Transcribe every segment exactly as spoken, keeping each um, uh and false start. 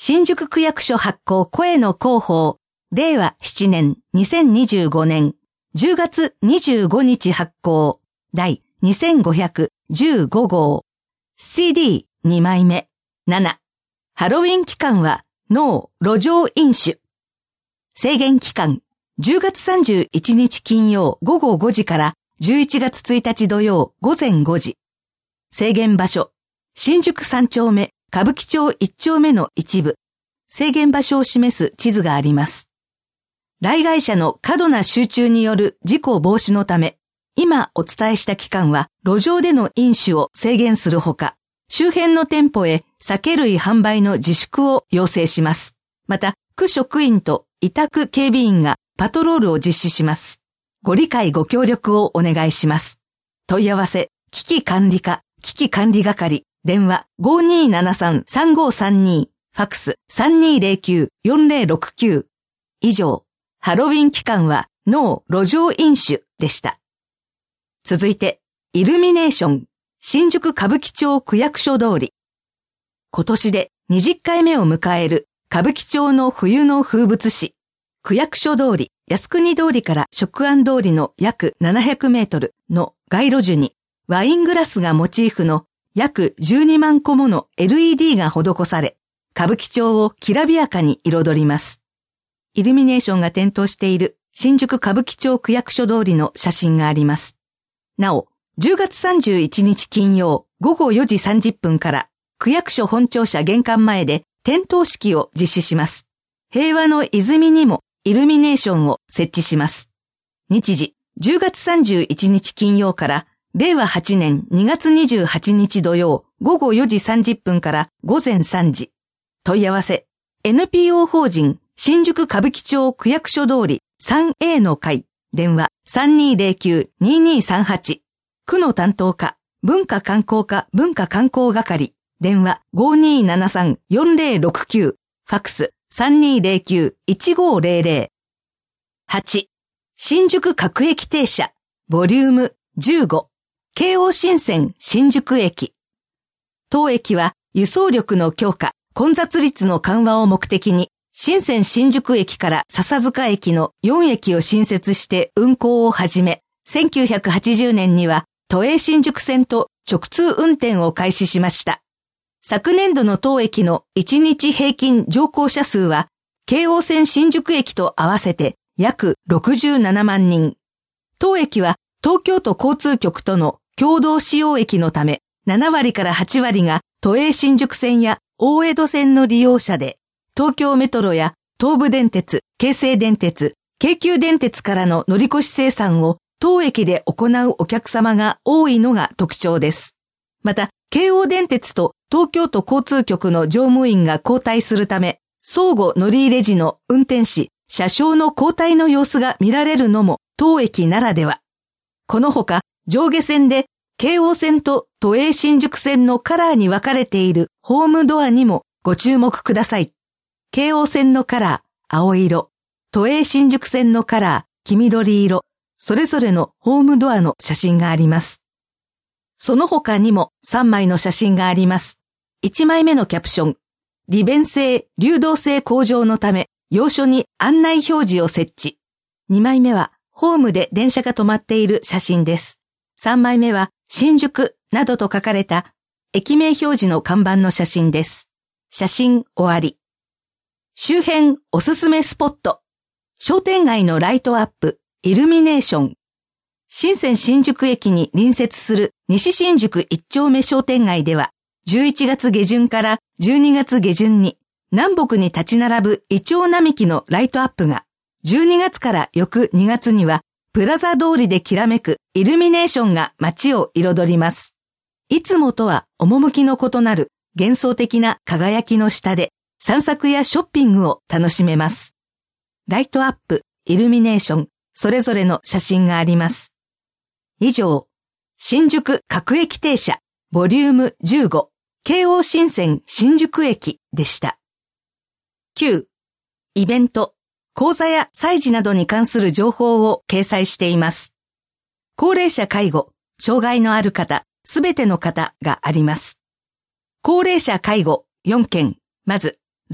新宿区役所発行声の広報、れいわななねんにせんにじゅうごねんじゅうがつにじゅうごにち発行第にせんごひゃくじゅうごごう シーディーに 枚目ななハロウィン期間はノー路上飲酒制限期間じゅうがつさんじゅういちにち金曜ごごごじからじゅういちがつついたち土曜ごぜんごじ制限場所新宿さんちょうめ歌舞伎町いっちょうめの一部制限場所を示す地図があります。来街者の過度な集中による事故防止のため、今お伝えした期間は路上での飲酒を制限するほか、周辺の店舗へ酒類販売の自粛を要請します。また、区職員と委託警備員がパトロールを実施します。ご理解ご協力をお願いします。問い合わせ、危機管理課、危機管理係、電話 ごーにーななさんさんごーさんに、ファックス さんにーぜろきゅうよんぜろろくきゅう。以上、ハロウィン期間はノー路上飲酒でした。続いて、イルミネーション、新宿歌舞伎町区役所通り。今年でにじゅっかいめを迎える歌舞伎町の冬の風物詩。区役所通り、靖国通りから食安通りの約ななひゃくメートルの街路樹にワイングラスがモチーフの約じゅうにまんこもの エルイーディー が施され、歌舞伎町をきらびやかに彩ります。イルミネーションが点灯している新宿歌舞伎町区役所通りの写真があります。なお、じゅうがつさんじゅういちにち金曜ごごよじさんじゅっぷんから区役所本庁舎玄関前で点灯式を実施します。平和の泉にもイルミネーションを設置します。日時、じゅうがつさんじゅういちにち金曜かられいわはちねんにがつにじゅうはちにち土曜ごごよじさんじゅっぷんからごぜんさんじ。問い合わせ、エヌピーオー 法人新宿歌舞伎町区役所通り スリーエー の会、電話 さんにーぜろきゅうにーにーさんはち。区の担当課、文化観光課文化観光係、電話 ごーにーななさんよんぜろろくきゅう、ファックス さんにーぜろきゅういちごーぜろぜろ。はち、新宿各駅停車、ボリュームじゅうご、京王新線新宿駅。当駅は輸送力の強化、混雑率の緩和を目的に、新線新宿駅から笹塚駅のよんえきを新設して運行を始め、せんきゅうひゃくはちじゅうねんには都営新宿線と直通運転を開始しました。昨年度の当駅のいちにち平均乗降者数は、京王線新宿駅と合わせて約ろくじゅうななまんにん。当駅は東京都交通局との共同使用駅のため、ななわりからはちわりが都営新宿線や大江戸線の利用者で、東京メトロや東武電鉄、京成電鉄、京急電鉄からの乗り越し生産を当駅で行うお客様が多いのが特徴です。また、京王電鉄と東京都交通局の乗務員が交代するため、相互乗り入れ時の運転士、車掌の交代の様子が見られるのも当駅ならでは。このほか、上下線で京王線と都営新宿線のカラーに分かれているホームドアにもご注目ください。京王線のカラー、青色、都営新宿線のカラー、黄緑色、それぞれのホームドアの写真があります。その他にもさんまいの写真があります。いちまいめのキャプション、利便性、流動性向上のため、要所に案内表示を設置。にまいめは、ホームで電車が止まっている写真です。さんまいめは、新宿などと書かれた駅名表示の看板の写真です。写真終わり。周辺おすすめスポット。商店街のライトアップ、イルミネーション。新線新宿駅に隣接する西新宿一丁目商店街では、じゅういちがつげじゅんからじゅうにがつげじゅんに南北に立ち並ぶイチョウ並木のライトアップが、じゅうにがつから翌にがつにはプラザ通りできらめくイルミネーションが街を彩ります。いつもとは趣の異なる幻想的な輝きの下で散策やショッピングを楽しめます。ライトアップ、イルミネーション、それぞれの写真があります。以上、新宿各駅停車、ボリュームじゅうご、京王新線新宿駅でした。きゅう、イベント、講座や祭事などに関する情報を掲載しています。高齢者介護、障害のある方、すべての方があります。高齢者介護よんけん、まず、ザ・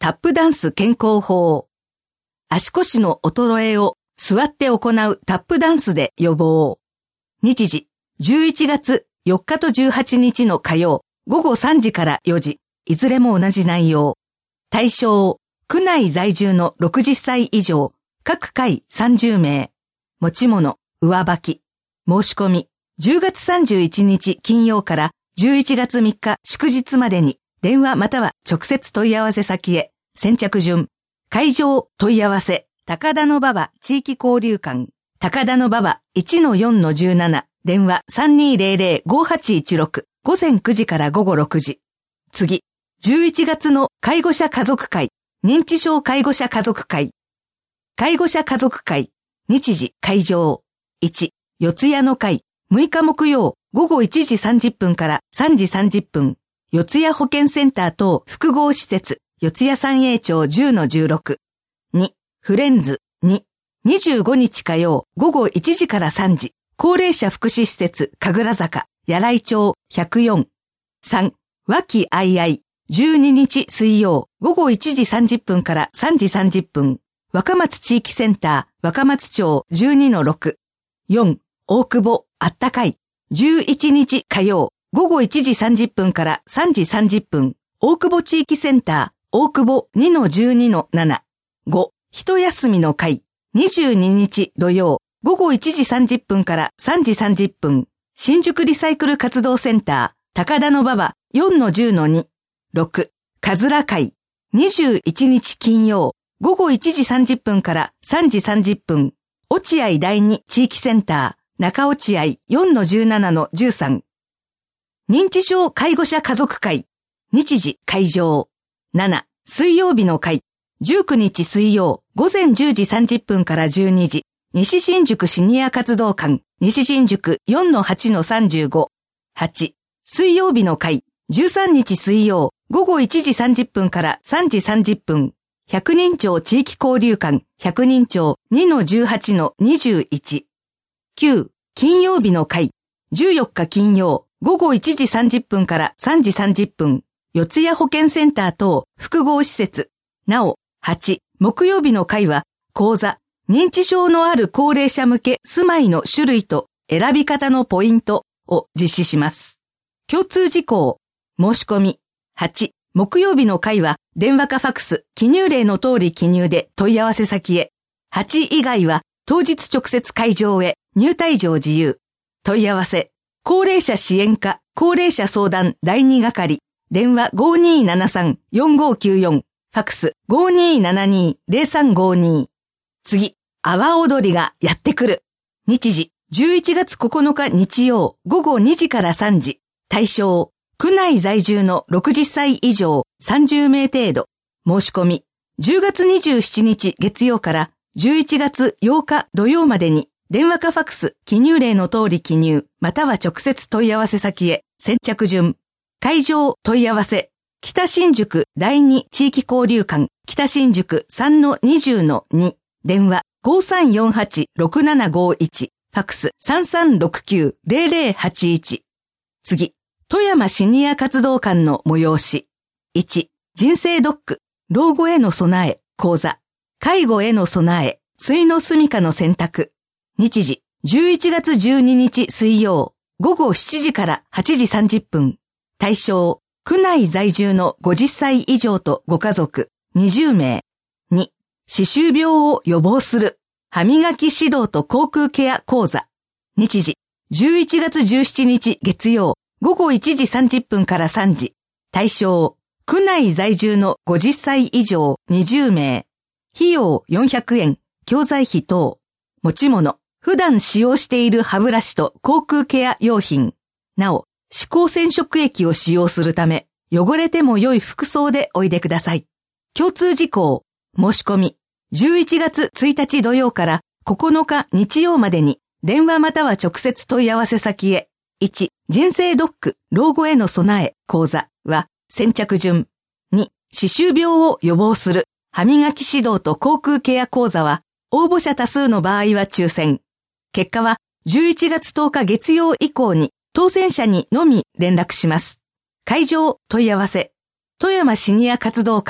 タップダンス健康法。足腰の衰えを座って行うタップダンスで予防。日時、じゅういちがつよっかとじゅうはちにちの火曜、ごごさんじからよじ、いずれも同じ内容。対象、区内在住のろくじゅっさい以上、各回さんじゅうめい。持ち物、上履き。申し込み、じゅうがつさんじゅういちにち金曜からじゅういちがつみっか祝日までに、電話または直接問い合わせ先へ。先着順。会場問い合わせ。高田馬場地域交流館。高田馬場 いちのよんのじゅうなな。電話 さんにーぜろぜろごはちいちろく。午前くじから午後ろくじ。次。じゅういちがつの介護者家族会。認知症介護者家族会。介護者家族会。日時会場。いち。四谷の会。むいか木曜午後いちじさんじゅっぷんからさんじさんじゅっぷん。四谷保健センター等複合施設。四谷三栄町 じゅうのじゅうろく。に、フレンズ。に、にじゅうごにち火曜午後いちじからさんじ。高齢者福祉施設神楽坂、柳井町ひゃくよん。さん、和気あいあい。じゅうににち水曜午後いちじさんじゅっぷんからさんじさんじゅっぷん。若松地域センター若松町 じゅうにのろく。よん、大久保あったかい。じゅういちにち火曜午後いちじさんじゅっぷんからさんじさんじゅっぷん。大久保地域センター大久保 にのじゅうにのなな。ご、一休みの会。にじゅうににち土曜午後いちじさんじゅっぷんからさんじさんじゅっぷん。新宿リサイクル活動センター高田馬場 よんのじゅうのに。ろく、かずら会。にじゅういちにち金曜午後いちじさんじゅっぷんからさんじさんじゅっぷん。落合第二地域センター中落合 よんのじゅうななのじゅうさん。認知症介護者家族会。日時会場。なな、水曜日の会。じゅうくにち水曜午前じゅうじさんじゅっぷんからじゅうにじ。西新宿シニア活動館。西新宿 よんのはちのさんじゅうご。はち、水曜日の会。じゅうさんにち水曜午後いちじさんじゅっぷんからさんじさんじゅっぷん。百人町地域交流館。百人町 にのじゅうはちのにじゅういち。きゅう、金曜日の会。じゅうよっか金曜午後いちじさんじゅっぷんからさんじさんじゅっぷん。四谷保健センター等複合施設。なお、はち、木曜日の会は、講座、認知症のある高齢者向け住まいの種類と選び方のポイントを実施します。共通事項。申し込み。はち、木曜日の会は、電話かファクス、記入例の通り記入で問い合わせ先へ。はち以外は、当日直接会場へ、入退場自由。問い合わせ。高齢者支援課、高齢者相談だいに係。電話 ごにーななさんよんごきゅうよん。ファクス ごにーななにーぜろさんごに。次、阿波踊りがやってくる。日時、じゅういちがつここのか日曜午後にじからさんじ。対象、区内在住のろくじゅっさい以上さんじゅうめい程度。申し込み、じゅうがつにじゅうしちにち月曜からじゅういちがつようか土曜までに、電話かファクス、記入例の通り記入、または直接問い合わせ先へ、先着順。会場問い合わせ。北新宿だいに地域交流館。北新宿 さんのにじゅうのに。電話 ごさんよんはちろくななごいち。ファクス さんさんろくきゅうぜろぜろはちいち。次。富山シニア活動館の催し。いち、人生ドック。老後への備え、講座。介護への備え、終の住処の選択。日時。じゅういちがつじゅうににち水曜。午後しちじからはちじさんじゅっぷん。対象、区内在住のごじゅっさい以上とご家族にじゅうめい。に、歯周病を予防する歯磨き指導と口腔ケア講座。日時、じゅういちがつじゅうしちにち月曜午後いちじさんじゅっぷんからさんじ。対象、区内在住のごじゅっさい以上にじゅうめい。費用よんひゃくえん、教材費等。持ち物、普段使用している歯ブラシと口腔ケア用品。なお、歯垢染色液を使用するため、汚れても良い服装でおいでください。共通事項、申し込み、じゅういちがつついたち土曜からここのか日曜までに、電話または直接問い合わせ先へ。いち、人生ドック、老後への備え、講座は、先着順。に、歯周病を予防する、歯磨き指導と口腔ケア講座は、応募者多数の場合は抽選。結果は、じゅういちがつとおか月曜以降に、当選者にのみ連絡します。会場問い合わせ。富山シニア活動館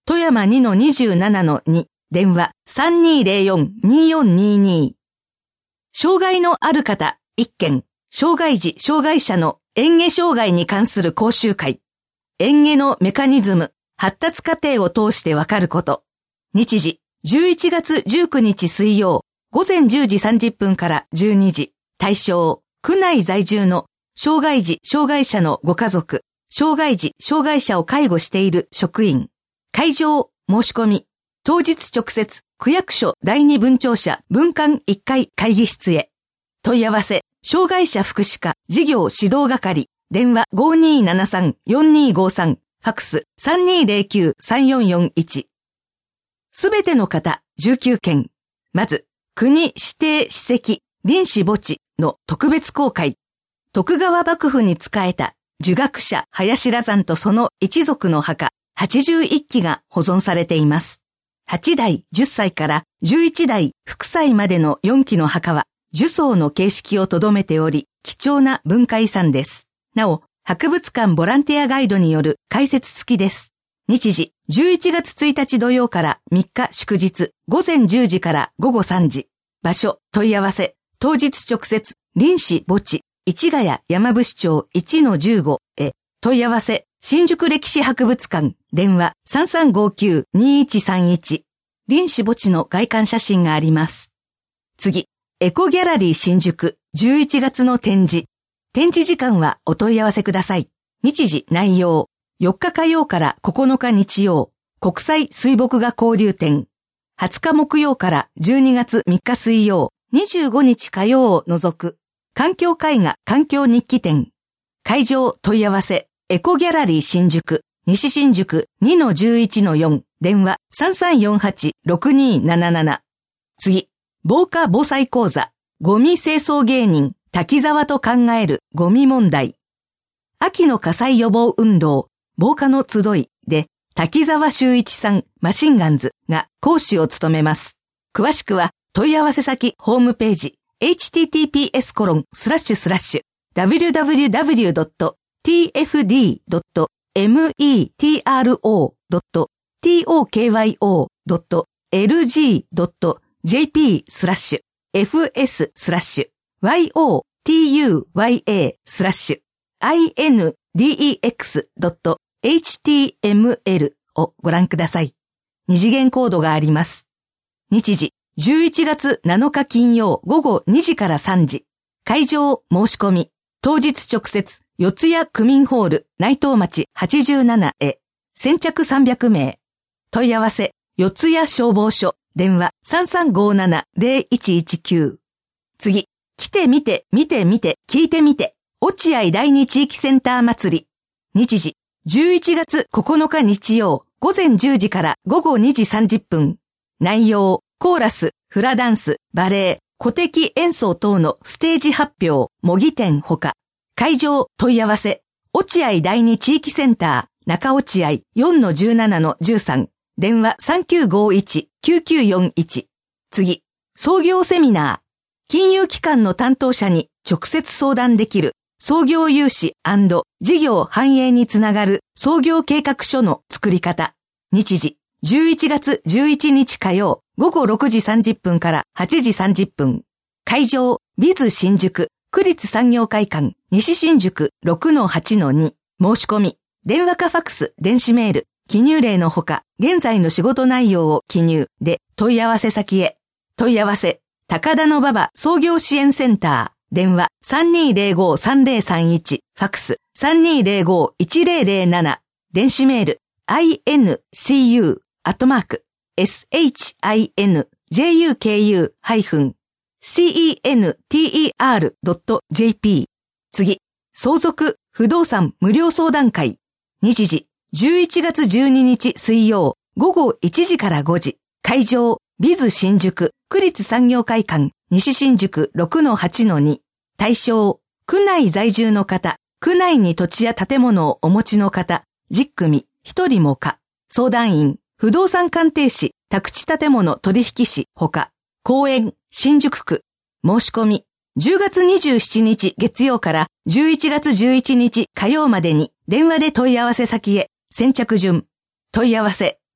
富山 にのにじゅうななのに、電話 さんにーぜろよん にーよんにーにー。障害のある方、いっけん、障害児・障害者の嚥下障害に関する講習会。嚥下のメカニズム、発達過程を通してわかること。日時、じゅういちがつじゅうくにち水曜、午前じゅうじさんじゅっぷんからじゅうにじ。対象、区内在住の障害児・障害者のご家族、障害児・障害者を介護している職員。会場、申し込み。当日直接、区役所だいに分庁舎分館いっかい会議室へ。問い合わせ、障害者福祉課事業指導係、電話 ごーにーななさん よんにーごーさん、ファックス さんにーぜろきゅう さんよんよんいち。すべての方、じゅうきゅうけん。まず、国指定史跡、臨死墓地の特別公開。徳川幕府に仕えた儒学者林羅山とその一族の墓、はちじゅういっきが保存されています。はちだいじゅっさいからじゅういちだい副祭までのよんきの墓は、呪葬の形式をとどめており、貴重な文化遺産です。なお、博物館ボランティアガイドによる解説付きです。日時、じゅういちがつついたち土曜からみっか祝日、午前じゅうじから午後さんじ。場所、問い合わせ、当日直接、臨死墓地、市ヶ谷山伏町 いちのじゅうご へ、問い合わせ、新宿歴史博物館、電話 さんさんごきゅう にーいちさんいち。臨死墓地の外観写真があります。次、エコギャラリー新宿、じゅういちがつの展示。展示時間はお問い合わせください。日時、内容。よっか火曜からここのか日曜、国際水墨画交流展。はつか木曜からじゅうにがつみっか水曜、にじゅうごにち火曜を除く。環境絵画環境日記展。会場問い合わせ、エコギャラリー新宿、西新宿 にのじゅういちのよん、電話 さんさんよんはち ろくにーなななな。次、防火防災講座、ゴミ清掃芸人、滝沢と考えるゴミ問題。秋の火災予防運動、防火の集いで、滝沢修一さん、マシンガンズが講師を務めます。詳しくは問い合わせ先ホームページ、エイチティーティーピーエスコロンスラッシュスラッシュダブリューダブリューダブリュードットティーエフディードットメトロドットトクヨドットエルジードットジェーピー スラッシュ エフエス スラッシュ ワイオーティーユーワイエー スラッシュ アイエヌディーイーエックスドットエイチティーエムエル をご覧ください。二次元コードがあります。日時、じゅういちがつなのか金曜午後にじからさんじ。会場申し込み。当日直接、四谷区民ホール内藤町はちじゅうななへ。先着さんびゃくめい。問い合わせ、四谷消防署、電話 さんさんごーなな ぜろいちいちきゅう。次、来てみて、見てみて、聞いてみて。落合第二地域センター祭り。日時、じゅういちがつここのか日曜、午前じゅうじから午後にじさんじゅっぷん。内容、コーラス、フラダンス、バレエ、古敵演奏等のステージ発表、模擬展ほか。会場、問い合わせ、落合第二地域センター、中落合 よんのじゅうななのじゅうさん。電話 さんきゅうごいち きゅうきゅうよんいち。次、創業セミナー。金融機関の担当者に直接相談できる創業融資&事業繁栄につながる創業計画書の作り方。日時、じゅういちがつじゅういちにち火曜、午後ろくじさんじゅっぷんからはちじさんじゅっぷん。会場、ビズ新宿、区立産業会館、西新宿 ろくのはちのに。申し込み、電話かファックス、電子メール、記入例のほか、現在の仕事内容を記入で問い合わせ先へ。問い合わせ、高田馬場創業支援センター。電話 さんにーぜろご さんぜろさんいち、ファックス さんにーぜろご いちぜろぜろなな、電子メール アイエヌシーユー アットマーク エスエイチアイエヌジェーユーケーユー ハイフン シーイーエヌティーイーアール ドット ジェーピー。次、相続不動産無料相談会。日時、じゅういちがつじゅうににち水曜、午後いちじからごじ。会場、ビズ新宿、区立産業会館、西新宿 ろくのはちのに。対象、区内在住の方、区内に土地や建物をお持ちの方、じゅっくみ、ひとりも可。相談員、不動産鑑定士、宅地建物取引士、ほか。公園、新宿区。申し込み、じゅうがつにじゅうしちにち月曜からじゅういちがつじゅういちにち火曜までに電話で問い合わせ先へ。先着順。問い合わせ、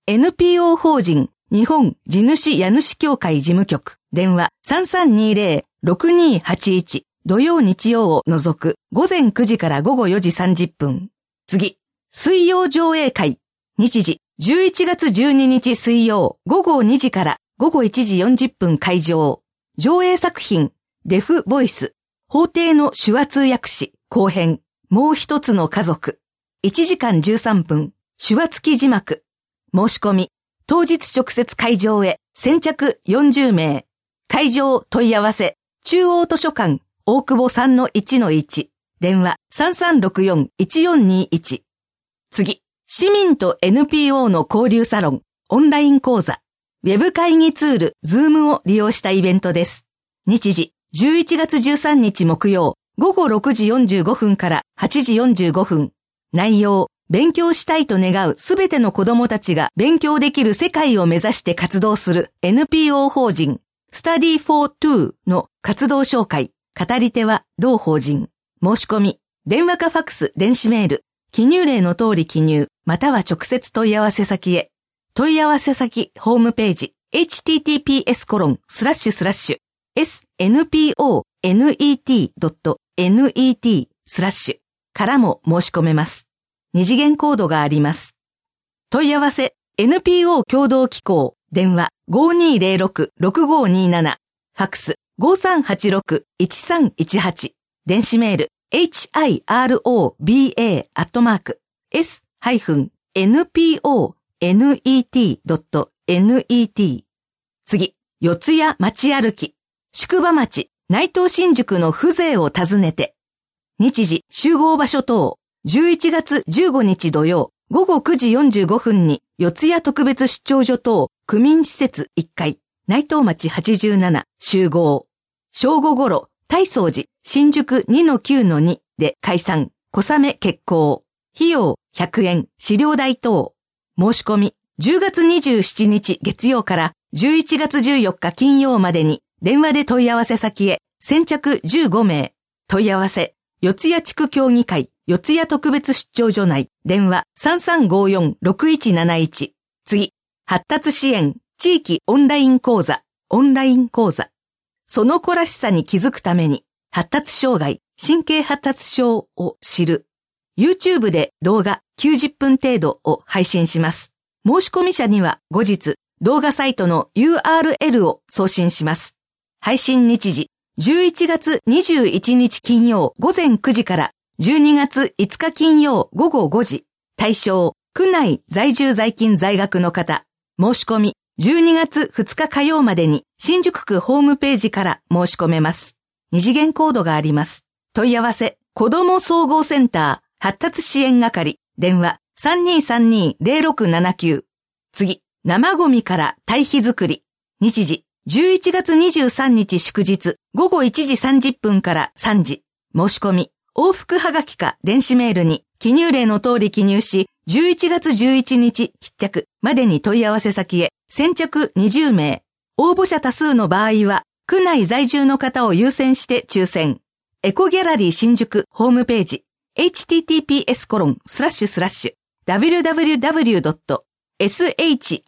エヌピーオー 法人日本地主家主協会事務局電話 さんさんにゼロ ろくにはちいち 土曜日曜を除く午前くじから午後よじさんじゅっぷん。次、水曜上映会。日時じゅういちがつじゅうににち水曜午後にじから午後いちじよんじゅっぷん会場。上映作品、デフボイス、法廷の手話通訳士後編、もう一つの家族。いちじかんじゅうさんぷん、手話付き字幕。申し込み、当日直接会場へ、先着よんじゅうめい。会場問い合わせ、中央図書館、大久保 さんのいちのいち。電話 さんさんろくよん いちよんにいち。次、市民と エヌピーオー の交流サロン、オンライン講座。ウェブ会議ツール、ズームを利用したイベントです。日時、じゅういちがつじゅうさんにち木曜、午後ろくじよんじゅうごふんからはちじよんじゅうごふん。内容、勉強したいと願うすべての子供たちが勉強できる世界を目指して活動する エヌピーオー 法人、Study for Two の活動紹介。語り手は同法人。申し込み、電話かファクス、電子メール、記入例の通り記入、または直接問い合わせ先へ。問い合わせ先、ホームページ、エイチティーティーピーエスコロンスラッシュスラッシュエスエヌピーオーネットドットネットスラッシュからも申し込めます。二次元コードがあります。問い合わせ、エヌピーオー 共同機構、電話 ごーにーぜろろく ろくごーにーなな、ファクス ごーさんはちろく いちさんいちはち、電子メール エイチアイアールオービーエー アットマーク エス エヌピーオーネットドットネット。次、四谷町歩き、宿場町、内藤新宿の風情を訪ねて。日時、集合場所等、じゅういちがつじゅうごにち土曜、午後くじよんじゅうごふんに、四谷特別出張所等、区民施設いっかい、内藤町はちじゅうなな、集合。正午頃、大宗寺、新宿 にのきゅうのに で解散、小雨決行。費用ひゃくえん、資料代等。申し込み、じゅうがつにじゅうしちにち月曜からじゅういちがつじゅうよっか金曜までに、電話で問い合わせ先へ、先着じゅうごめい。問い合わせ、四谷地区協議会、四谷特別出張所内、電話 さんさんごよん ろくいちなないち。次、発達支援、地域オンライン講座、オンライン講座。その子らしさに気づくために、発達障害、神経発達症を知る。YouTube で動画きゅうじゅっぷん程度を配信します。申し込み者には後日、動画サイトの ユーアールエル を送信します。配信日時、じゅういちがつにじゅういちにち金曜午前くじからじゅうにがついつか金曜午後ごじ。対象、区内在住在勤在学の方。申し込み、じゅうにがつふつか火曜までに新宿区ホームページから申し込めます。二次元コードがあります。問い合わせ、子ども総合センター発達支援係、電話 さんにーさんにーぜろろくななきゅう。次、生ゴミから堆肥作り。日時、じゅういちがつにじゅうさんにち祝日、午後いちじさんじゅっぷんからさんじ。申し込み、往復はがきか電子メールに記入例の通り記入し、じゅういちがつじゅういちにち必着までに問い合わせ先へ、先着にじゅうめい。応募者多数の場合は、区内在住の方を優先して抽選。エコギャラリー新宿ホームページ、エイチティーティーピーエスコロンスラッシュスラッシュダブリューダブリューダブリュードットシンジュク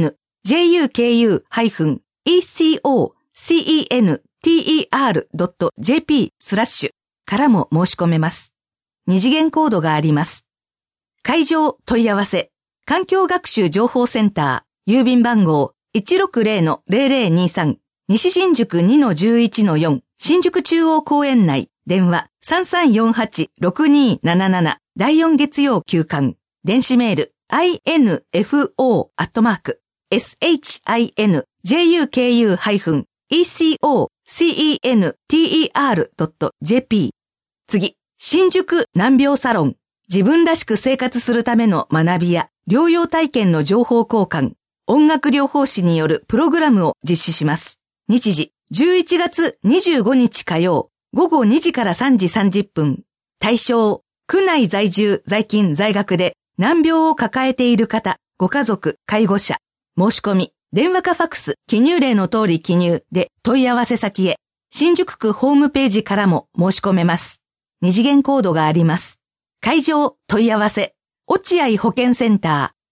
エスコントドットジェーピー スラッシュからも申し込めます。二次元コードがあります。会場問い合わせ、環境学習情報センター、郵便番号 いちろくぜろのぜろぜろにさん、西新宿 にのじゅういちのよん、新宿中央公園内、電話 さんさんよんはちろくにーなななな、だいよん月曜休館、電子メール インフォ アットマーク シンジュクエスコントドットジェーピー。次、新宿難病サロン。自分らしく生活するための学びや療養体験の情報交換、音楽療法士によるプログラムを実施します。日時、じゅういちがつにじゅうごにち火曜、午後にじからさんじさんじゅっぷん。対象、区内在住、在勤、在学で難病を抱えている方、ご家族、介護者。申し込み、電話かファクス、記入例の通り記入で問い合わせ先へ、新宿区ホームページからも申し込めます。二次元コードがあります。会場、問い合わせ、落合保健センター、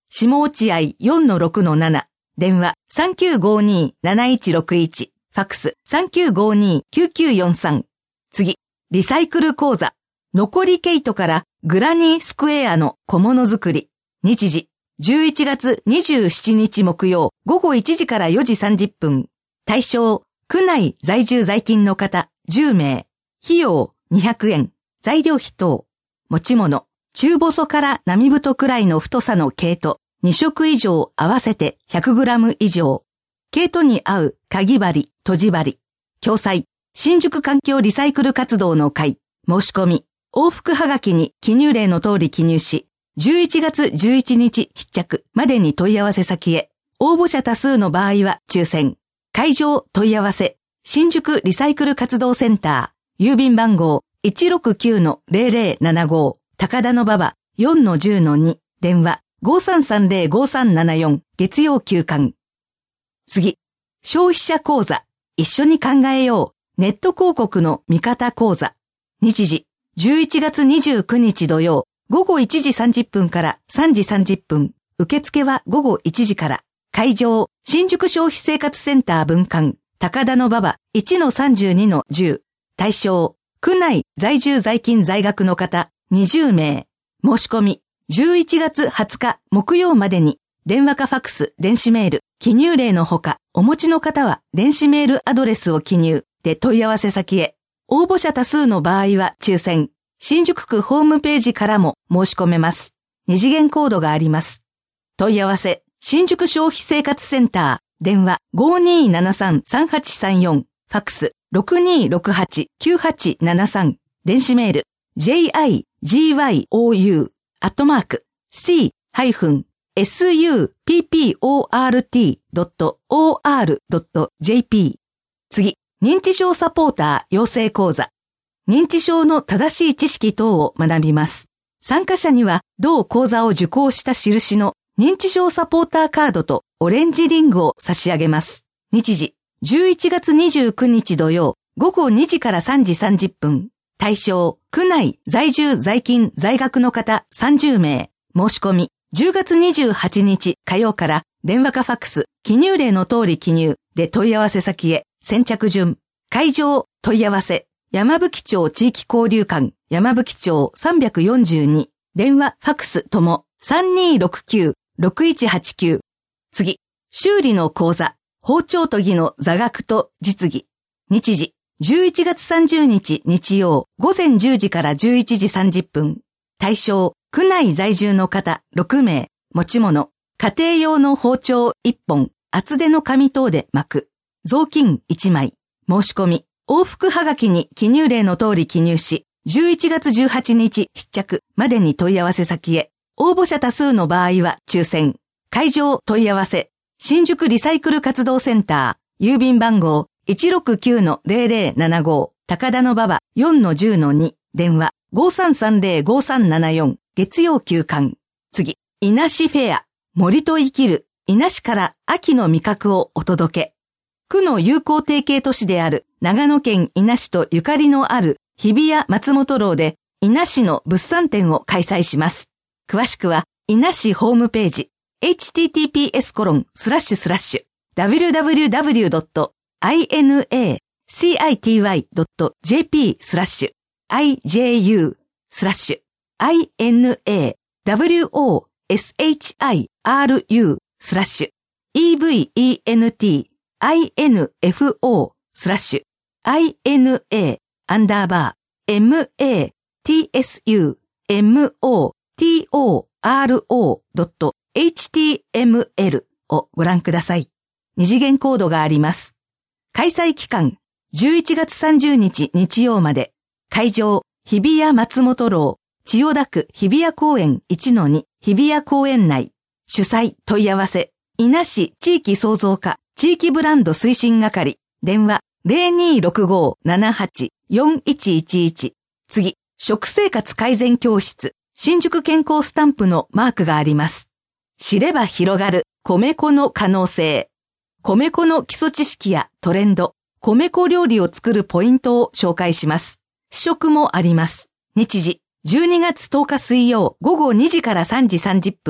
下落合 よんのろくのなな、電話 さんきゅうごにーなないちろくいち、ファックス さんきゅうごにーきゅうきゅうよんさん。次、リサイクル講座。残り毛糸からグラニースクエアの小物作り。日時、じゅういちがつにじゅうしちにち木曜午後いちじからよじさんじゅっぷん。対象、区内在住在勤の方じゅうめい。費用にひゃくえん。材料費等。持ち物、中細から並太くらいの太さの毛糸にしょく以上合わせて ひゃくグラム 以上。毛糸に合う鍵針、閉じ針。共催、新宿環境リサイクル活動の会。申し込み、往復はがきに記入例の通り記入し、じゅういちがつじゅういちにち必着までに問い合わせ先へ。応募者多数の場合は抽選。会場問い合わせ、新宿リサイクル活動センター、郵便番号 いちろくきゅうのぜろぜろななご、高田馬場 よんのじゅうのに、電話 ごさんさんぜろごさんななよん、月曜休館。次、消費者講座、一緒に考えよう、ネット広告の見方講座。日時、じゅういちがつにじゅうくにち土曜、午後いちじさんじゅっぷんからさんじさんじゅっぷん、受付は午後いちじから。会場、新宿消費生活センター分館、高田馬場 いちのさんじゅうにのじゅう。対象、区内在住在勤在学の方にじゅうめい。申し込み、じゅういちがつはつか木曜までに、電話かファックス、電子メール、記入例のほか、お持ちの方は電子メールアドレスを記入で問い合わせ先へ。応募者多数の場合は抽選。新宿区ホームページからも申し込めます。二次元コードがあります。問い合わせ、新宿消費生活センター、電話 ごにーななさんさんはちさんよん、ファックス ろくにーろくはちきゅうはちななさん、電子メール、ジェイアイジーワイオーユー、アットマーク、シー エスユーピーピーオーアールティー ドット オーアール ドット ジェーピー。次、認知症サポーター養成講座。認知症の正しい知識等を学びます。参加者には、同講座を受講した印の認知症サポーターカードとオレンジリングを差し上げます。日時、じゅういちがつにじゅうくにち土曜、午後にじからさんじさんじゅっぷん。対象、区内在住在勤在学の方さんじゅうめい。申し込み、じゅうがつにじゅうはちにち火曜から電話かファックス、記入例の通り記入で問い合わせ先へ。先着順。会場、問い合わせ。山吹町地域交流館、山吹町さんびゃくよんじゅうに、電話、ファックスとも さんにーろくきゅうろくいちはちきゅう。次、修理の講座、包丁研ぎの座学と実技。日時、じゅういちがつさんじゅうにち日曜、午前じゅうじからじゅういちじさんじゅっぷん。対象、区内在住の方ろくめい、持ち物、家庭用の包丁いっぽん、厚手の紙等で巻く、雑巾いちまい、申し込み、往復はがきに記入例の通り記入し、じゅういちがつじゅうはちにち必着までに問い合わせ先へ。応募者多数の場合は抽選。会場問い合わせ。新宿リサイクル活動センター。郵便番号 いちろくきゅうのぜろぜろななご。高田馬場 よんのじゅうのに。電話 ごさんさんぜろごさんななよん。月曜休館。次。伊那市フェア。森と生きる。伊那市から秋の味覚をお届け。区の友好提携都市である長野県伊那市とゆかりのある日比谷松本楼で伊那市の物産展を開催します。詳しくは伊那市ホームページ エイチティーティーピーエスコロンスラッシュスラッシュダブリューダブリューダブリュードットアイエヌエーシーアイティーワイドットジェーピースラッシュアイジェーユースラッシュアイエヌエーダブリューオーエスエイチアイアールユースラッシュイーブイイーエヌティーアイエヌエフオー スラッシュ アイエヌエー アンダーバー エムエーティーエスユー エムオーティーオーアールオー ドット エイチティーエムエル をご覧ください。二次元コードがあります。開催期間じゅういちがつさんじゅうにち日曜まで。会場日比谷松本楼千代田区日比谷公園 いちのに 日比谷公園内。主催問い合わせ伊那市地域創造課地域ブランド推進係、電話 ぜろにーろくごーななはちよんいちいちいち。次、食生活改善教室、新宿健康スタンプのマークがあります。知れば広がる米粉の可能性。米粉の基礎知識やトレンド、米粉料理を作るポイントを紹介します。試食もあります。日時、じゅうにがつとおか水曜午後にじからさんじさんじゅっぷん。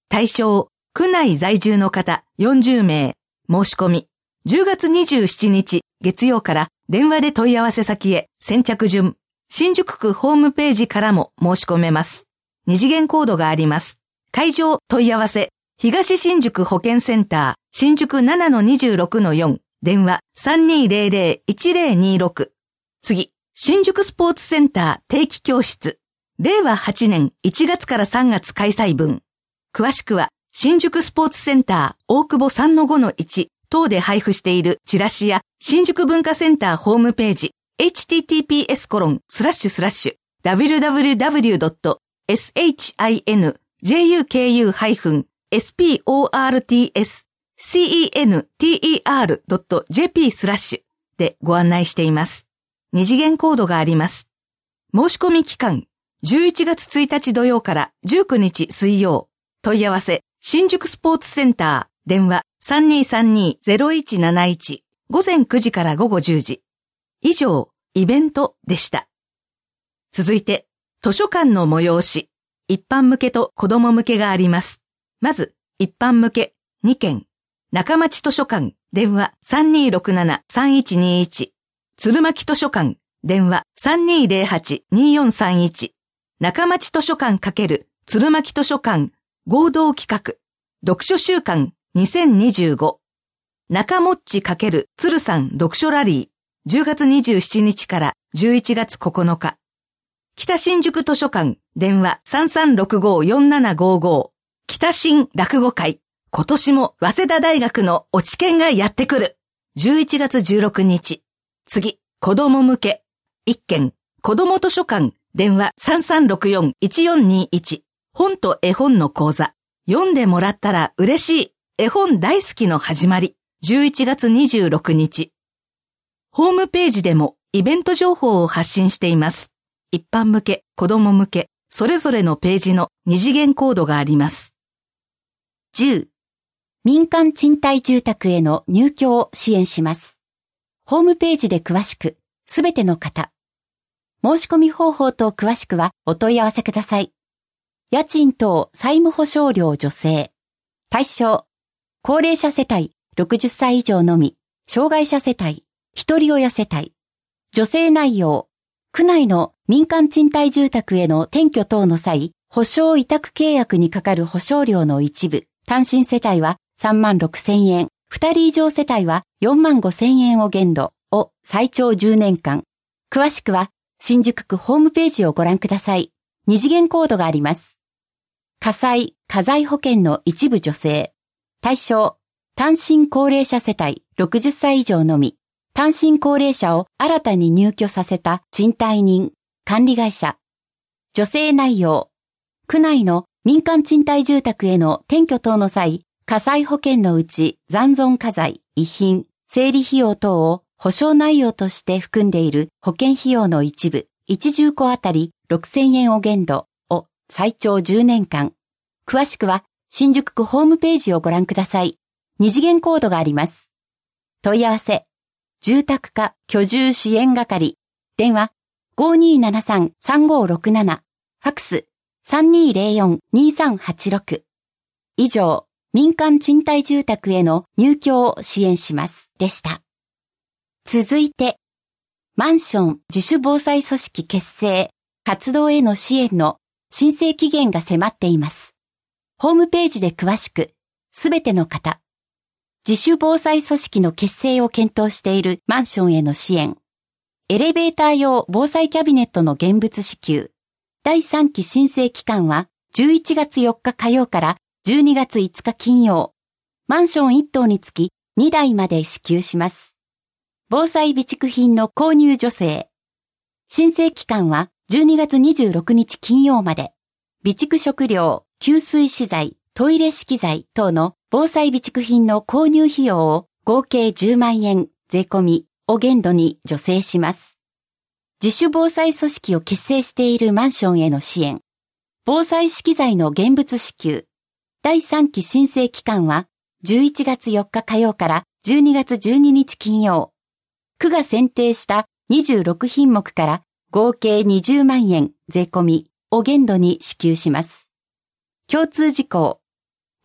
対象、区内在住の方よんじゅうめい。申し込み。じゅうがつにじゅうしちにち月曜から電話で問い合わせ先へ先着順。新宿区ホームページからも申し込めます。二次元コードがあります。会場問い合わせ。東新宿保健センター、新宿 ななのにじゅうろくのよん、電話 さんにーぜろぜろいちぜろにろく。次、新宿スポーツセンター定期教室。れいわはちねんいちがつからさんがつ開催分。詳しくは、新宿スポーツセンター大久保 さんのごのいち 等で配布しているチラシや、新宿文化センターホームページ、エイチティーティーピーエスコロンスラッシュスラッシュダブリューダブリューダブリュードットシンジュクスポーツセンタードットジェーピー スラッシュでご案内しています。二次元コードがあります。申し込み期間、じゅういちがつついたち土曜からじゅうくにち水曜。問い合わせ、新宿スポーツセンター、電話 さんにーさんにーぜろいちなないち、午前くじから午後じゅうじ。以上、イベントでした。続いて、図書館の催し、一般向けと子ども向けがあります。まず、一般向けにけん。中町図書館、電話 さんにーろくななさんいちにいち。鶴巻図書館、電話 さんにーぜろはちにーよんさんいち。中町図書館×鶴巻図書館合同企画、読書週間にせんにじゅうご。中もっち×鶴さん読書ラリー、じゅうがつにじゅうしちにちからじゅういちがつここのか。北新宿図書館、電話 さんさんろくごよんななごご。北新落語会、今年も早稲田大学の落研がやってくる。じゅういちがつじゅうろくにち。次、子供向け。いっけん、子供図書館、電話 さんさんろくよんいちよんにいち。本と絵本の講座。読んでもらったら嬉しい。絵本大好きの始まり。じゅういちがつにじゅうろくにち。ホームページでもイベント情報を発信しています。一般向け、子供向け、それぞれのページの二次元コードがあります。 じゅう. 民間賃貸住宅への入居を支援します。ホームページで詳しく、すべての方。申し込み方法と詳しくはお問い合わせください。家賃等債務保証料助成。対象。高齢者世帯ろくじゅっさい以上のみ、障害者世帯、一人親世帯。助成内容。区内の民間賃貸住宅への転居等の際、保証委託契約にかかる保証料の一部。単身世帯はさんまんろくせんえん、二人以上世帯はよんまんごせんえんを限度を最長じゅうねんかん。詳しくは新宿区ホームページをご覧ください。二次元コードがあります。火災、家財保険の一部助成。対象、単身高齢者世帯ろくじゅっさい以上のみ。単身高齢者を新たに入居させた賃貸人、管理会社。助成内容。区内の民間賃貸住宅への転居等の際、火災保険のうち残存家財、遺品、整理費用等を保証内容として含んでいる保険費用の一部、一住戸あたりろくせんえんを限度を最長じゅうねんかん。詳しくは新宿区ホームページをご覧ください。二次元コードがあります。問い合わせ。住宅課居住支援係。電話 ごにーななさんさんごろくなな。ファックス さんにーぜろよんにーさんはちろく。以上、民間賃貸住宅への入居を支援します。でした。続いて、マンション自主防災組織結成、活動への支援の申請期限が迫っています。ホームページで詳しく、すべての方。自主防災組織の結成を検討しているマンションへの支援。エレベーター用防災キャビネットの現物支給。だいさんき申請期間はじゅういちがつよっか火曜からじゅうにがついつか金曜。マンションいっとうにつきにだいまで支給します。防災備蓄品の購入助成。申請期間はじゅうにがつにじゅうろくにち金曜まで。備蓄食料、給水資材、トイレ資機材等の防災備蓄品の購入費用を合計じゅうまんえん税込みを限度に助成します。自主防災組織を結成しているマンションへの支援。防災資機材の現物支給。だいさんき申請期間はじゅういちがつよっか火曜からじゅうにがつじゅうににち金曜。区が選定したにじゅうろくひんもくから合計にじゅうまんえん税込みを限度に支給します。共通事項。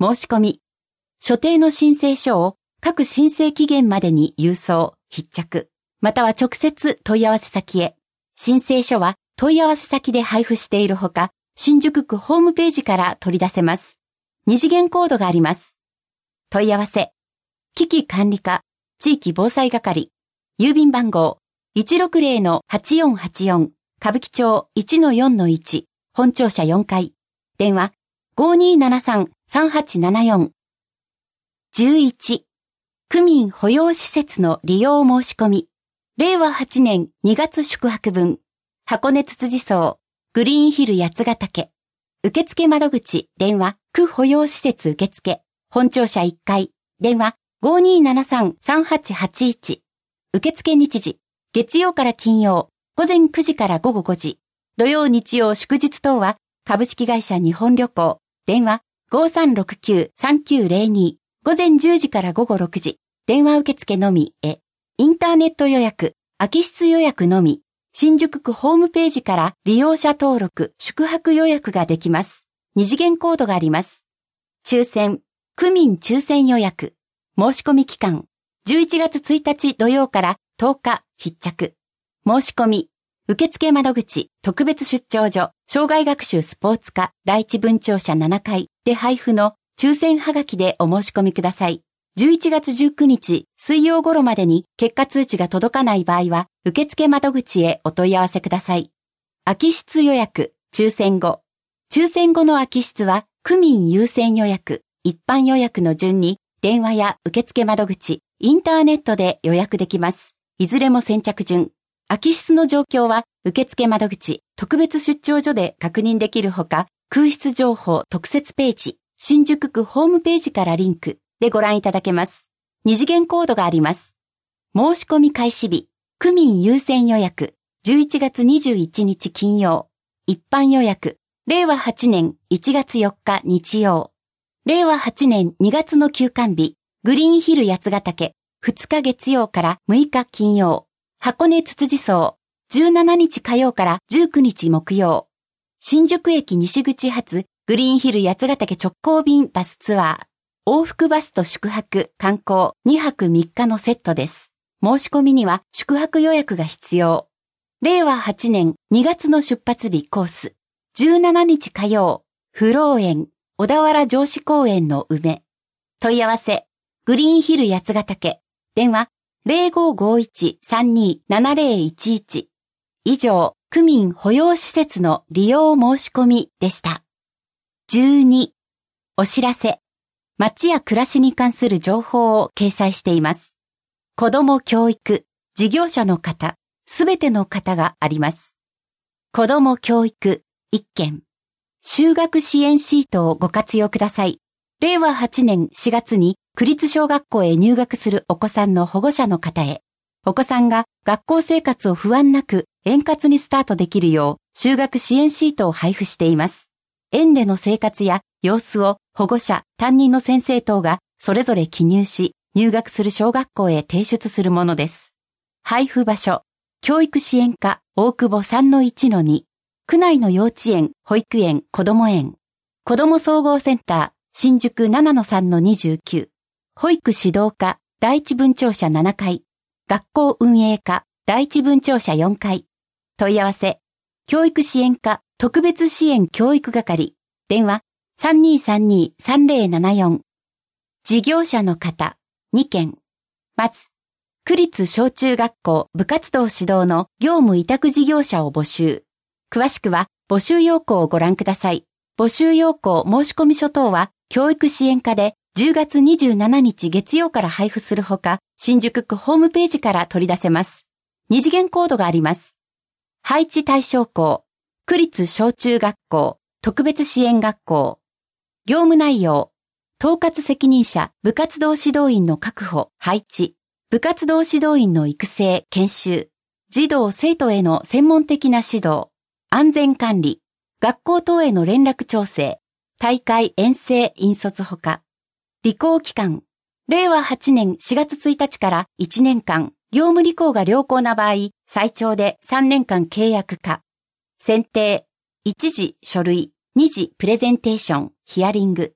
申し込み。所定の申請書を各申請期限までに郵送、必着、または直接問い合わせ先へ。申請書は問い合わせ先で配布しているほか、新宿区ホームページから取り出せます。二次元コードがあります。問い合わせ。危機管理課、地域防災係、郵便番号 いちろくぜろのはちよんはちよん、歌舞伎町 いちのよんのいち、本庁舎よんかい。電話 ごにーななさんさんはちななよん。じゅういち、区民保養施設の利用申し込み。れいわはちねんにがつ宿泊分。箱根つつじ荘、グリーンヒル八ヶ岳。受付窓口、電話、区保養施設受付。本庁舎いっかい。電話、ごにーななさんさんはちはちいち。受付日時、月曜から金曜、午前くじから午後ごじ。土曜日曜祝日等は、株式会社日本旅行。電話、ごさんろくきゅうさんきゅうぜろに。午前じゅうじから午後ろくじ。電話受付のみへ。インターネット予約、空き室予約のみ。新宿区ホームページから利用者登録、宿泊予約ができます。二次元コードがあります。抽選、区民抽選予約。申し込み期間、じゅういちがつついたち土曜からとおか必着。申し込み、受付窓口、特別出張所、障害学習スポーツ課、第一分庁舎ななかいで配布の抽選はがきでお申し込みください。じゅういちがつじゅうくにち水曜頃までに結果通知が届かない場合は、受付窓口へお問い合わせください。空き室予約、抽選後。抽選後の空き室は、区民優先予約、一般予約の順に、電話や受付窓口、インターネットで予約できます。いずれも先着順。空き室の状況は、受付窓口、特別出張所で確認できるほか、空室情報特設ページ、新宿区ホームページからリンクでご覧いただけます。二次元コードがあります。申し込み開始日、区民優先予約、じゅういちがつにじゅういちにち金曜。一般予約、れいわはちねんいちがつよっか日曜。れいわはちねんにがつの休館日、グリーンヒル八ヶ岳、ふつか月曜からむいか金曜。箱根つつじ荘、じゅうしちにち火曜からじゅうくにち木曜。新宿駅西口発、グリーンヒル八ヶ岳直行便バスツアー。往復バスと宿泊、観光、にはくみっかのセットです。申し込みには宿泊予約が必要。れいわはちねんにがつの出発日コース。じゅうしちにち火曜、不老園、小田原城址公園の梅。問い合わせ、グリーンヒル八ヶ岳。電話、ぜろごごいちさんにーななぜろいちいち。以上、区民保養施設の利用申し込みでした。じゅうに、お知らせ。街や暮らしに関する情報を掲載しています。子ども教育、事業者の方、すべての方があります。子ども教育、いっけん。就学支援シートをご活用ください。れいわはちねんしがつに区立小学校へ入学するお子さんの保護者の方へ。お子さんが学校生活を不安なく円滑にスタートできるよう就学支援シートを配布しています。園での生活や様子を保護者、担任の先生等がそれぞれ記入し、入学する小学校へ提出するものです。配布場所、教育支援課大久保 さんのいちのに、区内の幼稚園、保育園、子ども園、子ども総合センター、新宿 ななのさんのにじゅうきゅう、保育指導課、第一分庁舎ななかい、学校運営課、第一分庁舎よんかい、問い合わせ、教育支援課、特別支援教育係、電話 さんにーさんにーさんぜろななよん。事業者の方、にけん。まず、区立小中学校部活動指導の業務委託事業者を募集。詳しくは募集要項をご覧ください。募集要項申込書等は教育支援課でじゅうがつにじゅうしちにち月曜から配布するほか、新宿区ホームページから取り出せます。二次元コードがあります。配置対象校、区立小中学校、特別支援学校。業務内容、統括責任者、部活動指導員の確保、配置、部活動指導員の育成、研修、児童生徒への専門的な指導、安全管理、学校等への連絡調整、大会遠征引率ほか。履行期間、れいわはちねんしがつついたちからいちねんかん、業務履行が良好な場合、最長でさんねんかん契約可。選定、いちじ書類、にじプレゼンテーション、ヒアリング。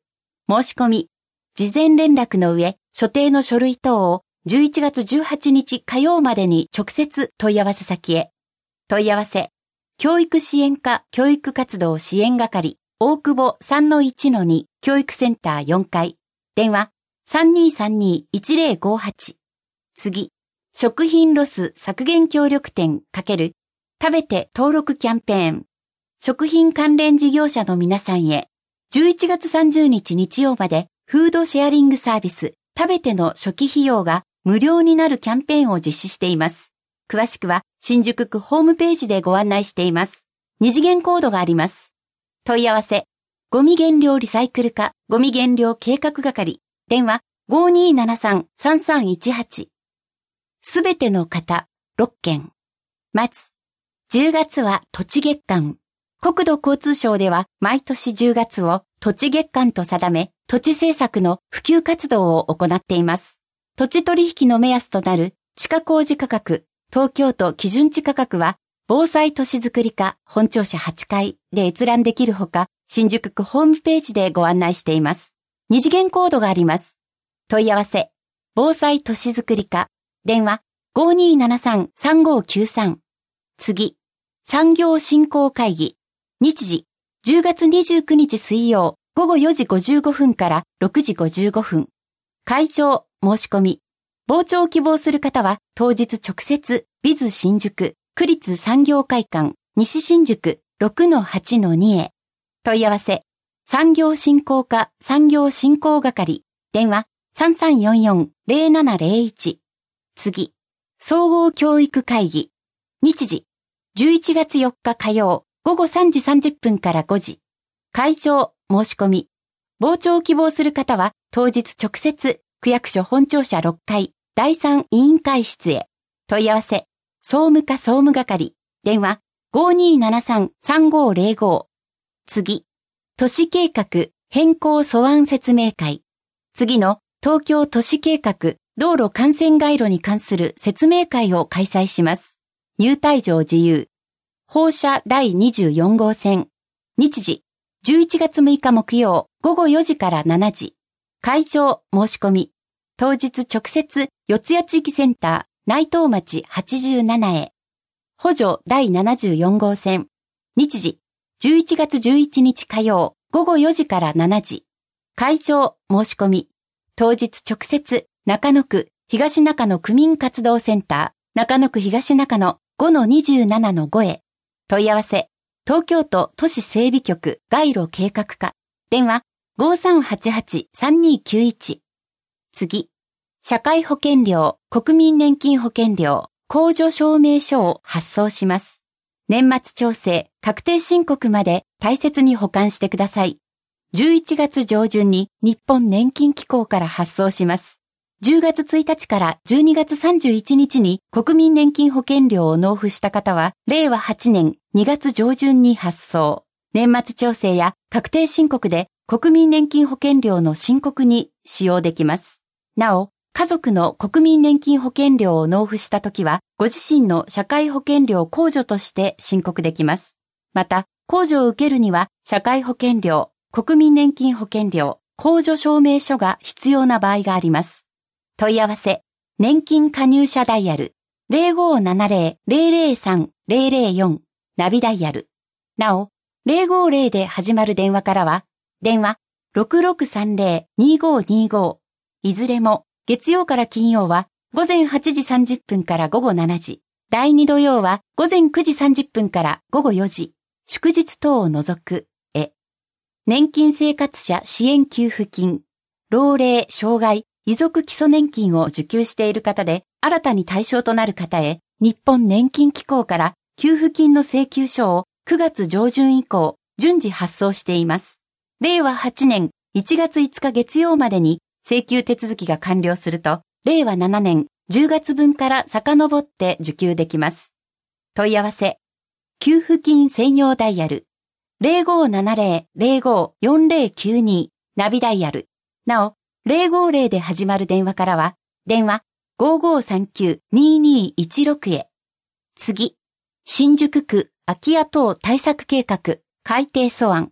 申し込み、事前連絡の上、所定の書類等をじゅういちがつじゅうはちにち火曜までに直接問い合わせ先へ。問い合わせ、教育支援課教育活動支援係、大久保 さんのいちのに 教育センターよんかい。電話 さんにーさんにーいちぜろごはち。次、食品ロス削減協力店×食べて登録キャンペーン。食品関連事業者の皆さんへ、じゅういちがつさんじゅうにち日曜までフードシェアリングサービス食べての初期費用が無料になるキャンペーンを実施しています。詳しくは新宿区ホームページでご案内しています。二次元コードがあります。問い合わせ、ゴミ減量リサイクル課ゴミ減量計画係、電話 ごーにーななさんさんさんいちはち。すべての方ろっけん。まず、じゅうがつは土地月間。国土交通省では毎年じゅうがつを土地月間と定め、土地政策の普及活動を行っています。土地取引の目安となる地価公示価格、東京都基準地価格は、防災都市づくり課本庁舎はちかいで閲覧できるほか、新宿区ホームページでご案内しています。二次元コードがあります。問い合わせ、防災都市づくり課、電話 ごーにーななさんさんごーきゅうさん。次、産業振興会議。日時、じゅうがつにじゅうくにち水曜、ごごよじごじゅうごふんからろくじごじゅうごふん。会場、申し込み。傍聴を希望する方は、当日直接、ビズ新宿、区立産業会館、西新宿 ろくのはちのに へ。問い合わせ、産業振興課産業振興係、電話さんさんよんよん ぜろななぜろいち。次、総合教育会議。日時、じゅういちがつよっか火曜、ごごさんじさんじゅっぷんからごじ。会場、申し込み。傍聴を希望する方は、当日直接、区役所本庁舎ろっかい、だいさん委員会室へ。問い合わせ、総務課総務係、電話ごーにーななさんさんごーぜろご。次、都市計画変更素案説明会。次の東京都市計画道路幹線街路に関する説明会を開催します。入退場自由。放射だいにじゅうよんごうせん。日時、じゅういちがつむいか木曜、ごごよじからしちじ。会場、申し込み。当日直接、四谷地域センター、内藤町はちじゅうななへ。補助だいななじゅうよんごうせん。日時、じゅういちがつじゅういちにち火曜、ごごよじからしちじ。会場、申し込み。当日直接、中野区東中野区民活動センター、中野区東中野 ごのにじゅうななのご へ。問い合わせ、東京都都市整備局街路計画課。電話ごーさんはちはちさんにーきゅういち。次、社会保険料、国民年金保険料、控除証明書を発送します。年末調整、確定申告まで大切に保管してください。じゅういちがつじょうじゅんに日本年金機構から発送します。じゅうがつついたちからじゅうにがつさんじゅういちにちに国民年金保険料を納付した方は、れいわはちねんにがつじょうじゅんに発送。年末調整や確定申告で国民年金保険料の申告に使用できます。なお、家族の国民年金保険料を納付したときは、ご自身の社会保険料控除として申告できます。また、控除を受けるには、社会保険料、国民年金保険料、控除証明書が必要な場合があります。問い合わせ、年金加入者ダイヤル、ぜろごーななぜろ ぜろぜろさん ぜろぜろよん、ナビダイヤル。なお、ぜろごーぜろで始まる電話からは、電話ろくろくさんぜろ にごーにご。いずれも、月曜から金曜はごぜんはちじさんじゅっぷんからごごしちじ。だいに土曜はごぜんくじさんじゅっぷんからごごよじ。祝日等を除く、へ。年金生活者支援給付金。老齢、障害、遺族基礎年金を受給している方で、新たに対象となる方へ、日本年金機構から給付金の請求書をくがつじょうじゅん以降、順次発送しています。れいわはちねんいちがついつか月曜までに請求手続きが完了すると、れいわななねんじゅうがつぶんから遡って受給できます。問い合わせ、給付金専用ダイヤル、ぜろごーななぜろ ぜろごーよんぜろきゅうに、ナビダイヤル。なお、ぜろごーぜろで始まる電話からは、電話ごーごーさんきゅう にーにーいちろくへ。次、新宿区空き家等対策計画改定素案。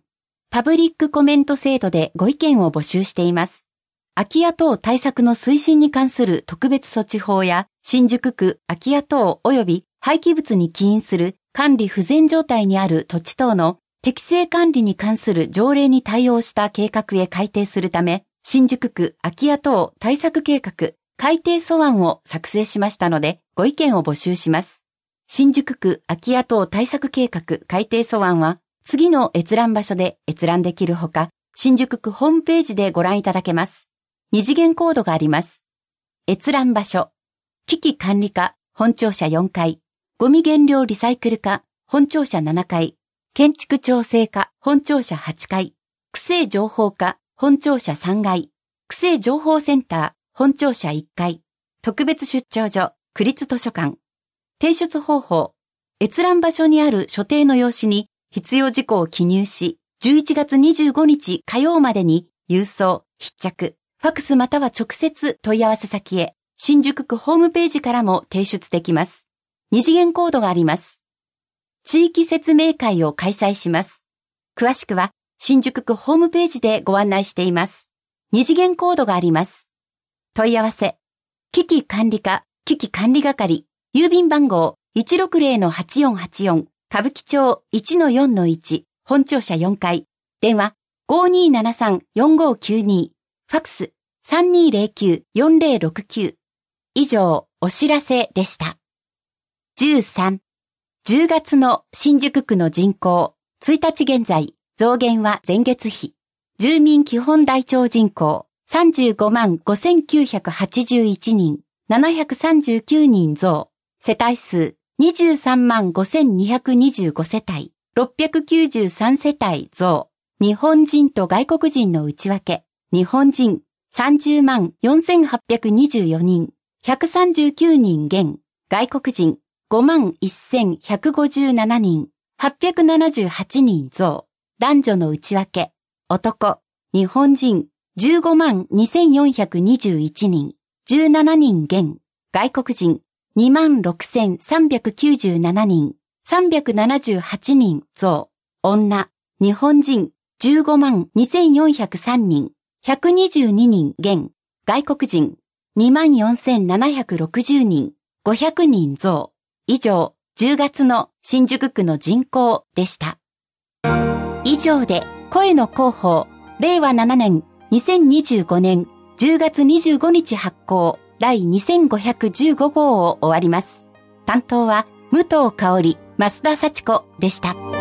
パブリックコメント制度でご意見を募集しています。空き家等対策の推進に関する特別措置法や、新宿区空き家等及び廃棄物に起因する管理不全状態にある土地等の適正管理に関する条例に対応した計画へ改定するため、新宿区空き家等対策計画改定素案を作成しましたので、ご意見を募集します。新宿区空き家等対策計画改定素案は、次の閲覧場所で閲覧できるほか、新宿区ホームページでご覧いただけます。二次元コードがあります。閲覧場所、危機管理課本庁舎よんかい、ゴミ減量リサイクル課本庁舎ななかい、建築調整課本庁舎はちかい、区政情報課本庁舎さんがい、区政情報センター本庁舎いっかい、特別出張所区立図書館。提出方法、閲覧場所にある所定の用紙に必要事項を記入し、じゅういちがつにじゅうごにち火曜までに郵送、必着、ファクスまたは直接問い合わせ先へ、新宿区ホームページからも提出できます。二次元コードがあります。地域説明会を開催します。詳しくは新宿区ホームページでご案内しています。二次元コードがあります。問い合わせ、危機管理課、危機管理係、郵便番号 いちろくぜろのはちよんはちよん、歌舞伎町 いちのよんのいち、本庁舎よんかい、電話 ごにーななさんよんごきゅうに、ファクス さんにーぜろきゅうよんぜろろくきゅう。以上、お知らせでした。じゅうさん、じゅうがつの新宿区の人口、ついたち現在、増減は前月比。住民基本台帳人口、さんじゅうごまんごせんきゅうひゃくはちじゅういちにん、ななひゃくさんじゅうきゅうにん増。世帯数、にじゅうさんまんごせんにひゃくにじゅうごせたい、ろっぴゃくきゅうじゅうさんせたい増。日本人と外国人の内訳。日本人、さんじゅうまんよんせんはっぴゃくにじゅうよにん、ひゃくさんじゅうきゅうにん減。外国人、ごまんせんひゃくごじゅうななにん、はっぴゃくななじゅうはちにん増。男女の内訳。男、日本人、じゅうごまんにせんよんひゃくにじゅういちにん、じゅうななにん減。外国人、にまんろくせんさんびゃくきゅうじゅうななにん、さんびゃくななじゅうはちにん増。女、日本人、じゅうごまんにせんよんひゃくさんにん、ひゃくにじゅうににん減。外国人、にまんよんせんななひゃくろくじゅうにん、ごひゃくにん増。以上、じゅうがつの新宿区の人口でした。以上で、声の広報、れいわななねん、にせんにじゅうごねんじゅうがつにじゅうごにち発行、第にせんごひゃくじゅうごごうを終わります。担当は、武藤香織、増田幸子でした。